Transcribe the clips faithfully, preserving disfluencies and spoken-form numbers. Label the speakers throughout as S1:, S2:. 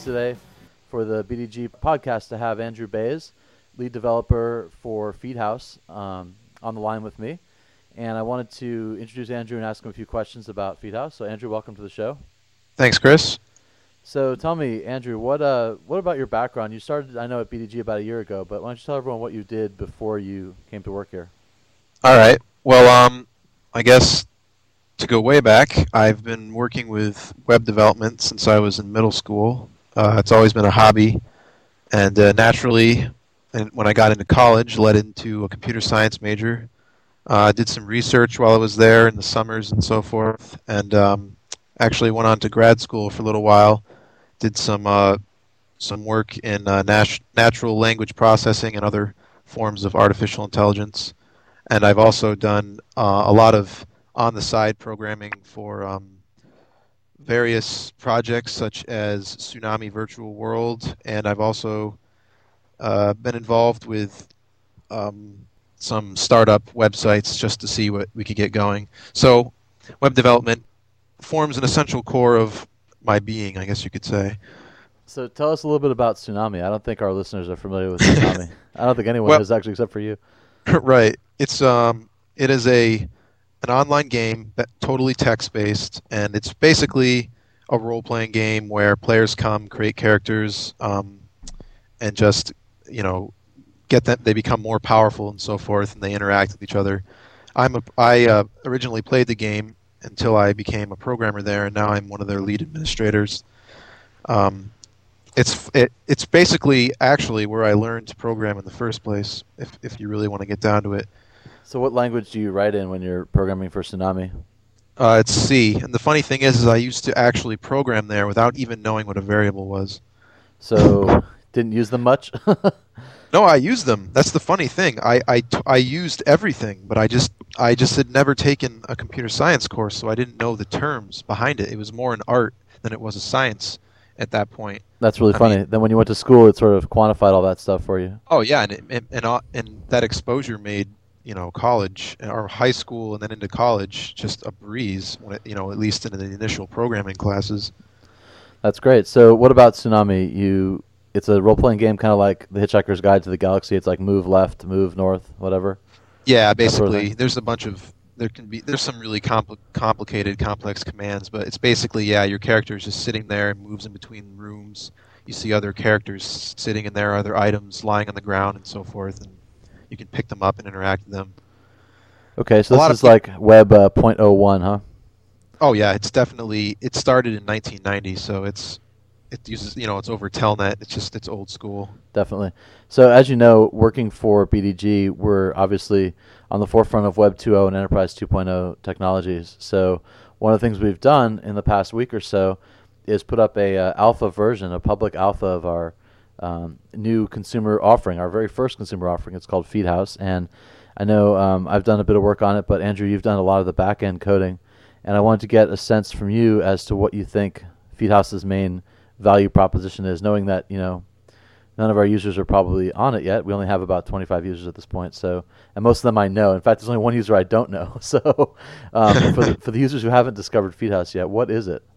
S1: today for the B D G podcast to have Andrew Bays, lead developer for FeedHouse, um, on the line with me. And I wanted to introduce Andrew and ask him a few questions about FeedHouse. So, Andrew, welcome to the show.
S2: Thanks, Chris.
S1: So, tell me, Andrew, what uh, what about your background? You started, I know, at B D G about a year ago, but why don't you tell everyone what you did before you came to work here?
S2: All right. Well, um, I guess to go way back, I've been working with web development since I was in middle school. Uh, it's always been a hobby, and uh, naturally, and when I got into college, led into a computer science major. I uh, did some research while I was there in the summers and so forth, and um, actually went on to grad school for a little while. Did some uh, some work in uh, nat- natural language processing and other forms of artificial intelligence, and I've also done uh, a lot of on-the-side programming for um, various projects such as Tsunami Virtual World, and I've also uh, been involved with um, some startup websites just to see what we could get going. So web development forms an essential core of my being, I guess you could say.
S1: So tell us a little bit about Tsunami. I don't think our listeners are familiar with Tsunami. I don't think anyone
S2: well,
S1: is, actually, except for you.
S2: Right. It's um, it is a an online game that totally text-based, and it's basically a role-playing game where players come, create characters, um, and just, you know, get them. They become more powerful and so forth, and they interact with each other. I'm a, I uh, originally played the game until I became a programmer there, and now I'm one of their lead administrators. Um, it's it, it's basically actually where I learned to program in the first place, if if you really want to get down to it.
S1: So what language do you write in when you're programming for Tsunami?
S2: Uh, it's C, and the funny thing is, is I used to actually program there without even knowing what a variable was.
S1: So didn't use them much?
S2: No, I used them. That's the funny thing. I, I, I used everything, but I just I just had never taken a computer science course, so I didn't know the terms behind it. It was more an art than it was a science at that point.
S1: That's really
S2: I
S1: funny.
S2: mean,
S1: then when you went to school, it sort of quantified all that stuff for you.
S2: Oh yeah, and it, and and, uh, and that exposure made, you know, college or high school and then into college just a breeze. When it, you know, at least in the initial programming classes.
S1: That's great. So what about Tsunami? You, it's a role-playing game, kind of like The Hitchhiker's Guide to the Galaxy. It's like move left, move north, whatever.
S2: Yeah, basically,
S1: sort of
S2: there's a bunch of there can be there's some really compl- complicated, complex commands, but it's basically yeah, your character is just sitting there and moves in between rooms. You see other characters sitting in there, other items lying on the ground, and so forth, and you can pick them up and interact with them.
S1: Okay, so
S2: A
S1: this
S2: lot
S1: is
S2: of
S1: like Web uh, point oh one, huh?
S2: Oh yeah, it's definitely it started in nineteen ninety, so it's it uses you know it's over Telnet. It's just it's old school.
S1: Definitely. So as you know, working for B D G, we're obviously on the forefront of Web two point oh and Enterprise two point oh technologies. So one of the things we've done in the past week or so is put up a uh, alpha version, a public alpha of our um, new consumer offering, our very first consumer offering. It's called FeedHouse, and I know um, I've done a bit of work on it, but Andrew, you've done a lot of the back-end coding, and I wanted to get a sense from you as to what you think FeedHouse's main value proposition is, knowing that, you know, none of our users are probably on it yet. We only have about twenty-five users at this point, so, and most of them I know. In fact, there's only one user I don't know. So um, for, the, for the users who haven't discovered FeedHouse yet, what is it?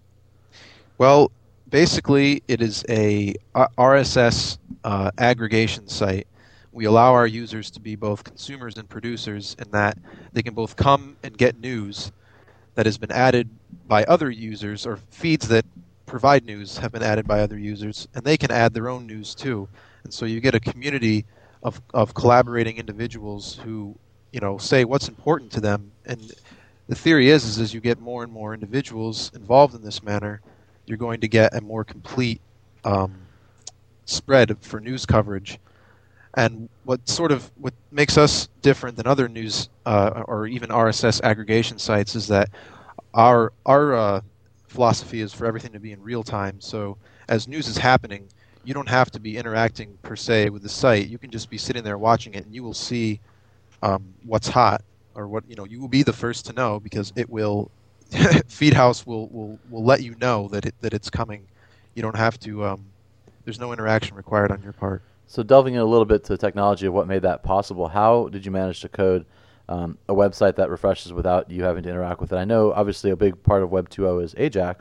S2: Well, basically, it is a R S S uh, aggregation site. We allow our users to be both consumers and producers in that they can both come and get news that has been added by other users, or feeds that provide news have been added by other users, and they can add their own news too. And so you get a community of of collaborating individuals who, you know, say what's important to them. And the theory is, is as you get more and more individuals involved in this manner, you're going to get a more complete um, spread for news coverage. And what sort of what makes us different than other news uh, or even R S S aggregation sites is that our our uh, philosophy is for everything to be in real time. So as news is happening, you don't have to be interacting per se with the site. You can just be sitting there watching it, and you will see um, what's hot, or what you know. You will be the first to know because it will. FeedHouse will, will, will let you know that it that it's coming. You don't have to. Um, there's no interaction required on your part.
S1: So delving in a little bit to the technology of what made that possible, how did you manage to code um, a website that refreshes without you having to interact with it? I know obviously a big part of Web two point oh is Ajax,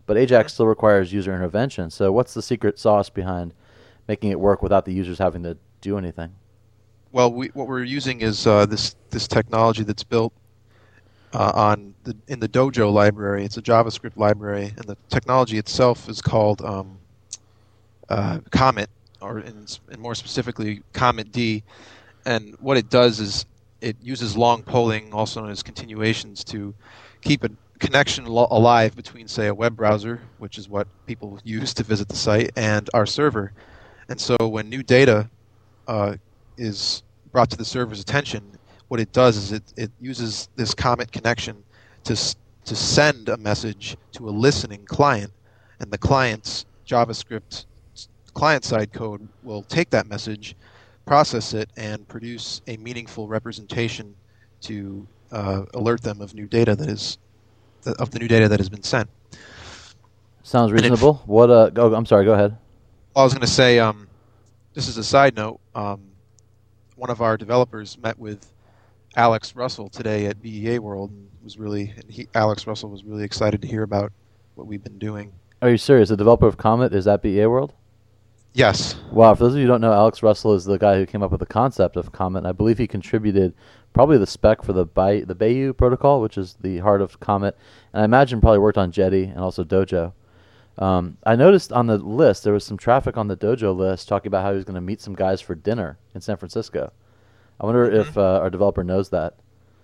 S1: but Ajax still requires user intervention. So what's the secret sauce behind making it work without the users having to do anything?
S2: Well, we, what we're using is uh, this this technology that's built uh, on the, in the Dojo library. It's a JavaScript library, and the technology itself is called um, uh, Comet, or in, and more specifically Comet D. And what it does is it uses long polling, also known as continuations, to keep a connection lo- alive between, say, a web browser, which is what people use to visit the site, and our server. And so when new data uh, is brought to the server's attention, what it does is it, it uses this Comet connection to s- to send a message to a listening client, and the client's JavaScript client-side code will take that message, process it, and produce a meaningful representation to uh, alert them of new data that is of the new data that has been sent.
S1: Sounds reasonable. If, what? Uh, go, I'm sorry. Go ahead.
S2: I was going to say, um, just as a side note, um, one of our developers met with Alex Russell today at B E A World, and was really and he, Alex Russell was really excited to hear about what we've been doing.
S1: Are you serious? The developer of Comet is at B E A World?
S2: Yes.
S1: Wow. For those of you who don't know, Alex Russell is the guy who came up with the concept of Comet. And I believe he contributed probably the spec for the Bay, the Bayou protocol, which is the heart of Comet, and I imagine probably worked on Jetty and also Dojo. Um, I noticed on the list there was some traffic on the Dojo list talking about how he was going to meet some guys for dinner in San Francisco. I wonder mm-hmm. if uh, our developer knows that.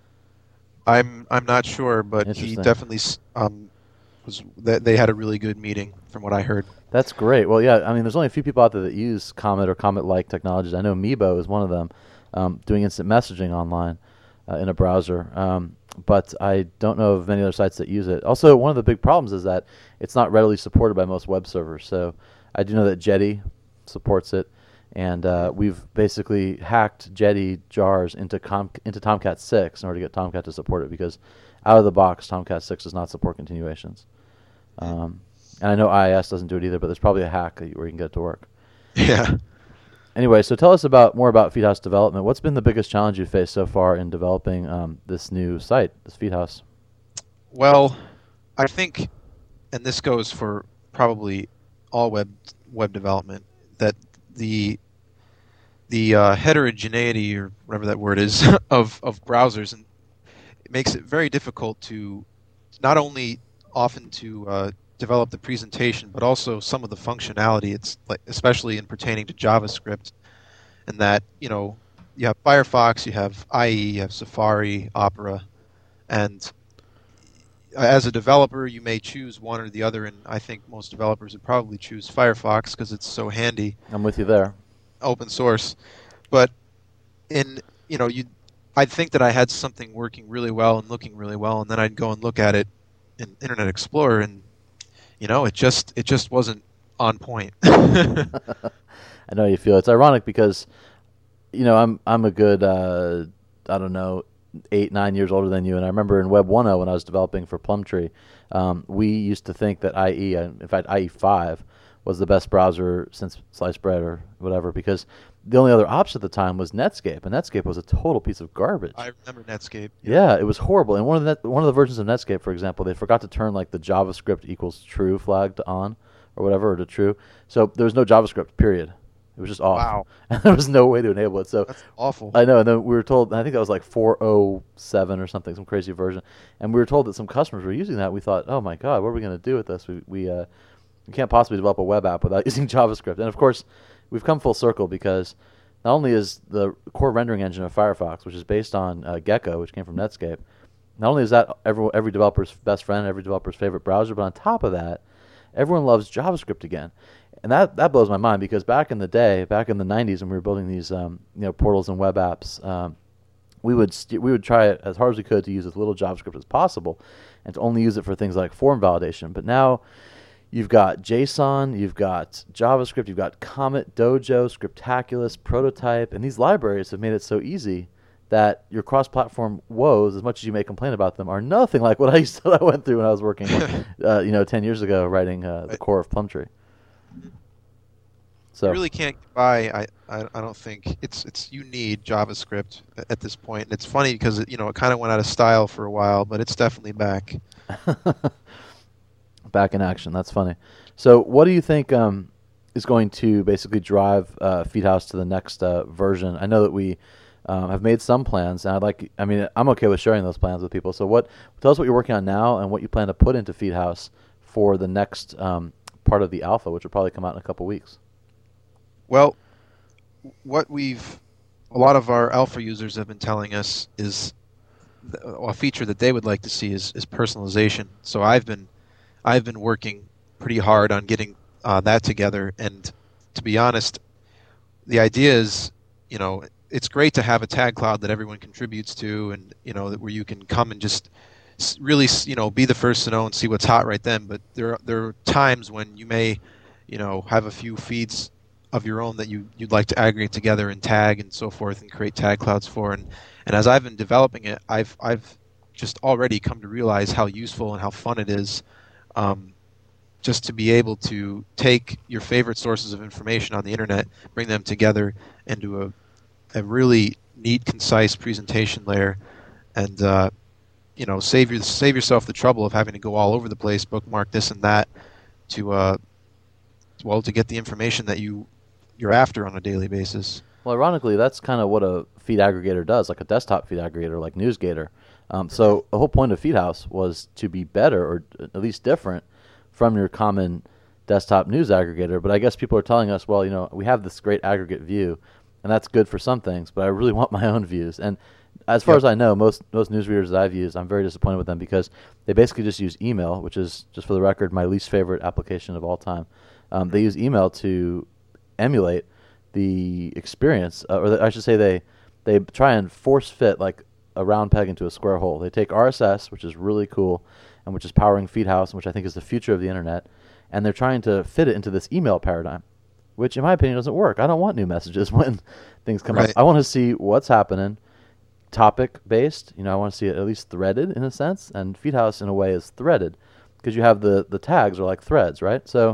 S2: I'm I'm not sure, but he definitely um, was. Th- they had a really good meeting, from what I heard.
S1: That's great. Well, yeah, I mean, there's only a few people out there that use Comet or Comet-like technologies. I know Meebo is one of them, um, doing instant messaging online uh, in a browser. Um, but I don't know of many other sites that use it. Also, one of the big problems is that it's not readily supported by most web servers. So I do know that Jetty supports it, and uh, we've basically hacked Jetty jars into Com- into Tomcat six in order to get Tomcat to support it, because out of the box, Tomcat six does not support continuations. Um, and I know I I S doesn't do it either, but there's probably a hack that you, where you can get it to work.
S2: Yeah.
S1: Anyway, so tell us about more about FeedHouse development. What's been the biggest challenge you've faced so far in developing um, this new site, this FeedHouse?
S2: Well, I think, and this goes for probably all web web development, that the the uh, heterogeneity, or whatever that word is, of of browsers, and it makes it very difficult to not only often to uh, develop the presentation, but also some of the functionality. It's like, especially in pertaining to JavaScript, and that, you know, you have Firefox, you have I E, you have Safari, Opera, and as a developer, you may choose one or the other, and I think most developers would probably choose Firefox because it's so handy.
S1: I'm with you there.
S2: Open source, but in you know, you, I'd think that I had something working really well and looking really well, and then I'd go and look at it in Internet Explorer, and you know, it just it just wasn't on point.
S1: I know how you feel. It's ironic because, you know, I'm I'm a good uh, I don't know eight nine years older than you, and I remember in Web one point oh when I was developing for Plumtree, um, we used to think that I E, in fact I E five, was the best browser since sliced bread or whatever, because the only other option at the time was Netscape, and Netscape was a total piece of garbage.
S2: I remember Netscape.
S1: Yeah, it was horrible. And one of the net, one of the versions of Netscape, for example, they forgot to turn like the JavaScript equals true flag to on or whatever, or to true. So there was no JavaScript, period. It was just off.
S2: Wow.
S1: And there was no way to enable it. So
S2: that's awful.
S1: I know. And then we were told, I think that was like four point oh seven or something, some crazy version. And we were told that some customers were using that. We thought, oh my God, what are we going to do with this? We we uh, we can't possibly develop a web app without using JavaScript. And of course, we've come full circle, because not only is the core rendering engine of Firefox, which is based on uh, Gecko, which came from Netscape, not only is that every, every developer's best friend, every developer's favorite browser, but on top of that, everyone loves JavaScript again. And that, that blows my mind, because back in the day, back in the nineties, when we were building these um, you know portals and web apps, um, we would st- we would try it as hard as we could to use as little JavaScript as possible, and to only use it for things like form validation. But now you've got JSON, you've got JavaScript, you've got Comet, Dojo, Scriptaculous, Prototype, and these libraries have made it so easy that your cross-platform woes, as much as you may complain about them, are nothing like what I used to I went through when I was working, uh, you know, ten years ago, writing uh, the core of Plumtree. So
S2: you really can't get by. I, I I don't think it's it's you need JavaScript at this point. And it's funny because it, you know, it kind of went out of style for a while, but it's definitely back.
S1: Back in action. That's funny. So, what do you think um, is going to basically drive uh, FeedHouse to the next uh, version? I know that we um, have made some plans, and I'd like. I mean, I'm okay with sharing those plans with people. So, what? Tell us what you're working on now, and what you plan to put into FeedHouse for the next um, part of the alpha, which will probably come out in a couple weeks.
S2: Well, what we've a lot of our alpha users have been telling us is th- a feature that they would like to see is, is personalization. So I've been I've been working pretty hard on getting uh, that together. And to be honest, the idea is, you know, it's great to have a tag cloud that everyone contributes to, and you know, that where you can come and just really, you know, be the first to know and see what's hot right then. But there there are times when you may, you know, have a few feeds of your own that you you'd like to aggregate together and tag and so forth and create tag clouds for. And and as I've been developing it, I've I've just already come to realize how useful and how fun it is. Um, just to be able to take your favorite sources of information on the internet, bring them together into a, a really neat, concise presentation layer, and uh, you know, save your, save yourself the trouble of having to go all over the place, bookmark this and that, to uh, well, to get the information that you you're after on a daily basis.
S1: Well, ironically, that's kind of what a feed aggregator does, like a desktop feed aggregator, like NewsGator. Um, so the whole point of FeedHouse was to be better, or at least different, from your common desktop news aggregator. But I guess people are telling us, well, you know, we have this great aggregate view, and that's good for some things, but I really want my own views. And as far
S2: Yep.
S1: as I know, most most newsreaders that I've used, I'm very disappointed with them because they basically just use email, which is, just for the record, my least favorite application of all time. Um, they use email to emulate the experience, uh, or the, I should say they they try and force fit like a round peg into a square hole. They take R S S, which is really cool, and which is powering FeedHouse, and which I think is the future of the internet, and they're trying to fit it into this email paradigm, which in my opinion doesn't work. I don't want new messages when things come
S2: Right.
S1: up. I want to see what's happening, topic-based. You know, I want to see it at least threaded in a sense, and FeedHouse in a way is threaded because you have the, the tags are like threads, right? So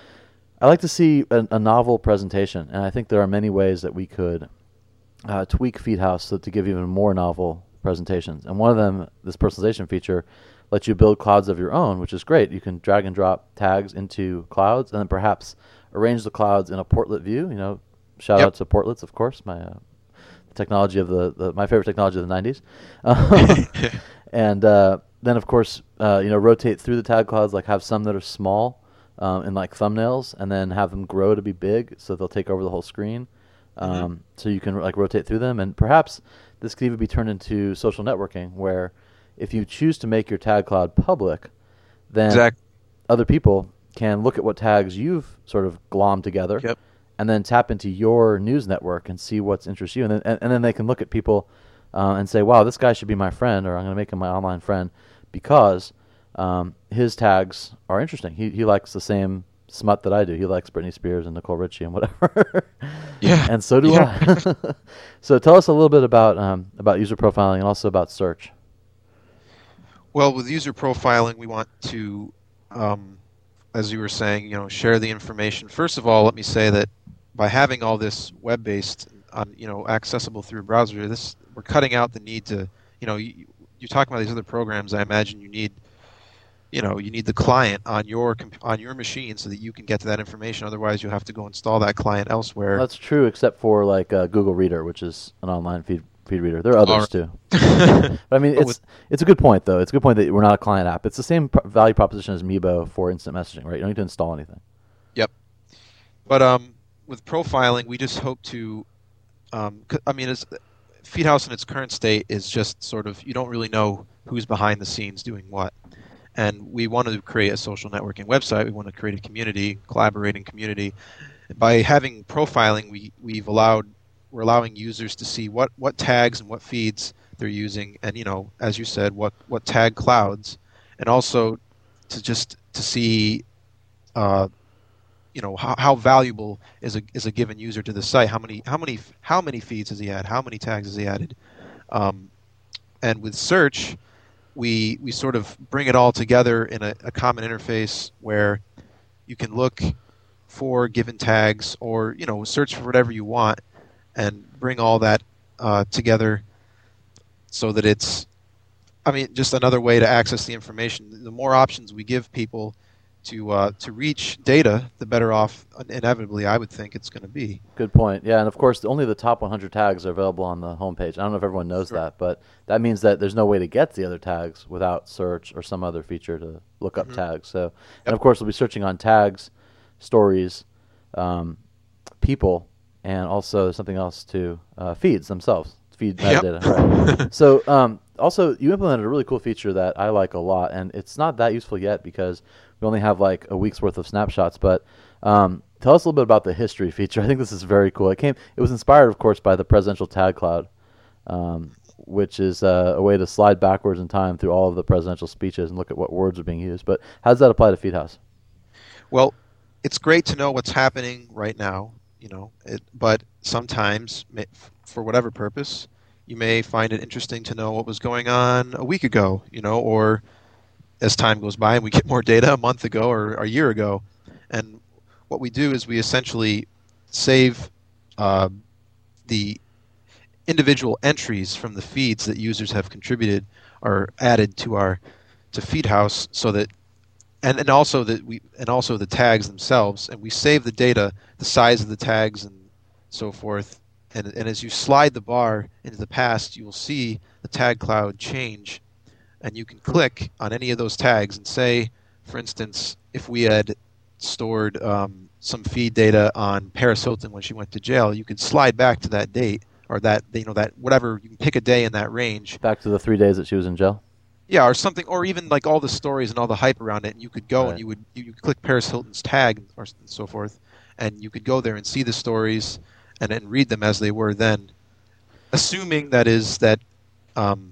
S1: I like to see a, a novel presentation, and I think there are many ways that we could uh, tweak FeedHouse so to give even more novel presentations. And one of them, this personalization feature, lets you build clouds of your own, which is great. You can drag and drop tags into clouds, and then perhaps arrange the clouds in a portlet view. You know, shout
S2: Yep.
S1: out to portlets, of course, my uh, technology of the, the my favorite technology of the nineties. Um, and uh, then, of course, uh, you know, rotate through the tag clouds, like have some that are small um, in like thumbnails, and then have them grow to be big, so they'll take over the whole screen. Um,
S2: Mm-hmm.
S1: So you can like rotate through them, and perhaps this could even be turned into social networking, where if you choose to make your tag cloud public, then
S2: Exactly.
S1: other people can look at what tags you've sort of glommed together,
S2: Yep.
S1: and then tap into your news network and see what's interests you, and then and, and then they can look at people uh, and say, wow, this guy should be my friend, or I'm going to make him my online friend because um, his tags are interesting. He he likes the same smut that I do. He likes Britney Spears and Nicole Richie and whatever.
S2: Yeah.
S1: And so do
S2: Yeah.
S1: I. So tell us a little bit about um, about user profiling and also about search.
S2: Well, with user profiling, we want to, um, as you were saying, you know, share the information. First of all, let me say that by having all this web-based, on, you know, accessible through a browser, this we're cutting out the need to, you know, you, you're talking about these other programs. I imagine you need, you know, you need the client on your comp- on your machine so that you can get to that information. Otherwise, you'll have to go install that client elsewhere.
S1: That's true, except for like uh, Google Reader, which is an online feed feed reader. There are others
S2: Alright.
S1: too. But I mean,
S2: But
S1: it's
S2: with-
S1: it's a good point though. It's a good point that we're not a client app. It's the same pro- value proposition as Meebo for instant messaging, right? You don't need to install anything.
S2: Yep. But um, with profiling, we just hope to, um, c- I mean, it's, FeedHouse in its current state is just sort of, you don't really know who's behind the scenes doing what. And we want to create a social networking website. We want to create a community, collaborating community. By having profiling, we, we've allowed, we're allowing users to see what, what tags and what feeds they're using, and, you know, as you said, what, what tag clouds, and also to just to see, uh, you know, how, how valuable is a is a given user to the site. How many how many how many feeds has he had? How many tags has he added? Um, and with search, we we sort of bring it all together in a, a common interface where you can look for given tags, or you know, search for whatever you want, and bring all that uh, together so that it's, I mean, just another way to access the information. The more options we give people, to uh, to reach data, the better off inevitably I would think it's going to be.
S1: Good point. Yeah, and of course, only the top one hundred tags are available on the homepage. I don't know if everyone knows
S2: Sure.
S1: that, but that means that there's no way to get to the other tags without search or some other feature to look up
S2: Mhm.
S1: tags. So,
S2: Yep.
S1: and of course, we'll be searching on tags, stories, um, people, and also something else too, uh, feeds themselves, feed
S2: Yep.
S1: metadata. Right. So, um, also, you implemented a really cool feature that I like a lot, and it's not that useful yet because we only have like a week's worth of snapshots. But um, tell us a little bit about the history feature. I think this is very cool. It came, it was inspired, of course, by the presidential tag cloud, um, which is uh, a way to slide backwards in time through all of the presidential speeches and look at what words are being used. But how does that apply to FeedHouse?
S2: Well, it's great to know what's happening right now, you know, it, but sometimes, ma- for whatever purpose, you may find it interesting to know what was going on a week ago, you know, or as time goes by and we get more data a month ago or a year ago. And what we do is we essentially save uh, the individual entries from the feeds that users have contributed or added to our to FeedHouse, so that and, and also that we and also the tags themselves, and we save the data, the size of the tags and so forth. And and as you slide the bar into the past, you will see the tag cloud change, and you can click on any of those tags and say, for instance, if we had stored um, some feed data on Paris Hilton when she went to jail, you could slide back to that date or that you know that whatever, you can pick a day in that range.
S1: Back to the three days that she was in jail?
S2: Yeah, or something, or even like all the stories and all the hype around it, and you could go
S1: Right.
S2: and you would you, you could click Paris Hilton's tag or s- and so forth, and you could go there and see the stories and, and read them as they were then, assuming that is that um,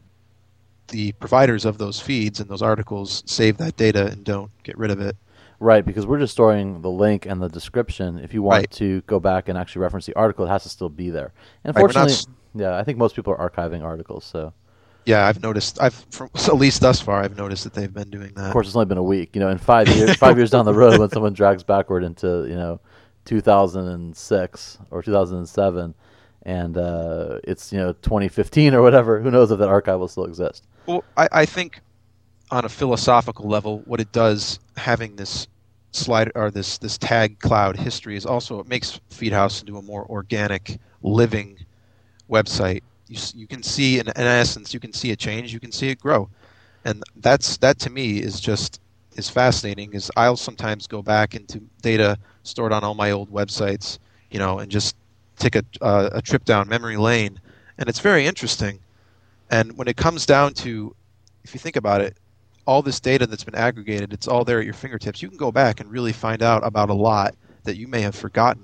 S2: the providers of those feeds and those articles save that data and don't get rid of it.
S1: Right, because we're just storing the link and the description. If you want
S2: Right.
S1: to go back and actually reference the article, it has to still be there. And
S2: Right, we're not
S1: fortunately,
S2: s-
S1: yeah, I think most people are archiving articles. So,
S2: Yeah, I've noticed. I've from, so at least thus far, I've noticed that they've been doing that.
S1: of course, it's only been a week. You know, in five years, five years down the road, when someone drags backward into you know two thousand six or two thousand seven, and uh, it's you know twenty fifteen or whatever, who knows if that archive will still exist?
S2: Well, I, I think on a philosophical level, what it does having this slide or this this tag cloud history is also it makes FeedHouse into a more organic, living website. You s- you can see in, in essence you can see a change, you can see it grow, and that's that to me is just is fascinating. Is I'll sometimes go back into data stored on all my old websites, you know, and just take a uh, a trip down memory lane, and it's very interesting. And when it comes down to, if you think about it, all this data that's been aggregated, it's all there at your fingertips. You can go back and really find out about a lot that you may have forgotten.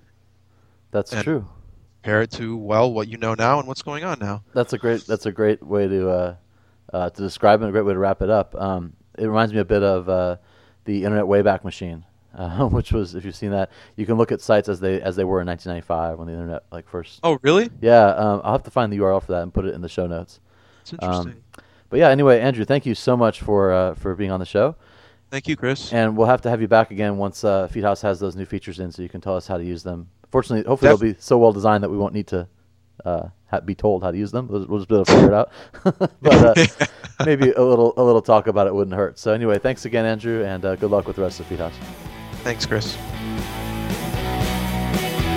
S1: That's
S2: And
S1: true.
S2: compare it to, well, what you know now and what's going on now.
S1: That's a great. That's a great way to uh, uh, to describe it. And a great way to wrap it up. Um, it reminds me a bit of uh, the Internet Wayback Machine, uh, which was, if you've seen that, you can look at sites as they as they were in nineteen ninety-five when the internet like first.
S2: Oh, really?
S1: Yeah, um, I'll have to find the U R L for that and put it in the show notes.
S2: It's interesting.
S1: Um, but yeah, anyway, Andrew, thank you so much for uh, for being on the show,
S2: Thank you, Chris.
S1: and we'll have to have you back again once uh, FeedHouse has those new features in, so you can tell us how to use them. Fortunately, hopefully
S2: Def-
S1: they'll be so well designed that we won't need to uh, ha- be told how to use them. We'll, we'll just be able to figure it out. but uh, maybe a little a little talk about it wouldn't hurt. So anyway, thanks again, Andrew, and uh, good luck with the rest of FeedHouse.
S2: Thanks, Chris.